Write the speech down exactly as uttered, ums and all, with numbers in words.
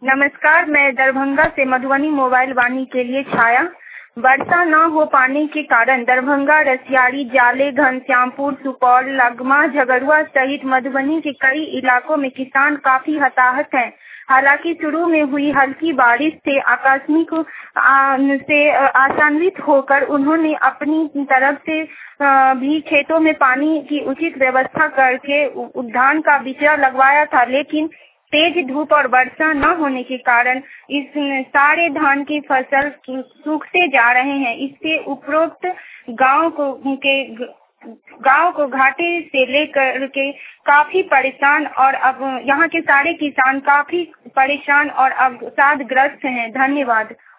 नमस्कार, मैं दरभंगा से मधुबनी मोबाइल वाणी के लिए छाया। वर्षा न हो पाने के कारण दरभंगा, रसियारी, जाले, घनश्यामपुर, सुपौल, लगमा, झगड़ुआ सहित मधुबनी के कई इलाकों में किसान काफी हताहत हैं। हालांकि शुरू में हुई हल्की बारिश से आकस्मिक से आशान्वित होकर उन्होंने अपनी तरफ से भी खेतों में पानी की उचित व्यवस्था करके धान का बिचड़ा लगवाया था, लेकिन तेज धूप और वर्षा न होने के कारण इस सारे धान की फसल सूखते जा रहे हैं। इससे उपरोक्त गांव को के गांव को घाटे से लेकर के काफी परेशान और अब यहाँ के सारे किसान काफी परेशान और अवसादग्रस्त हैं। धन्यवाद।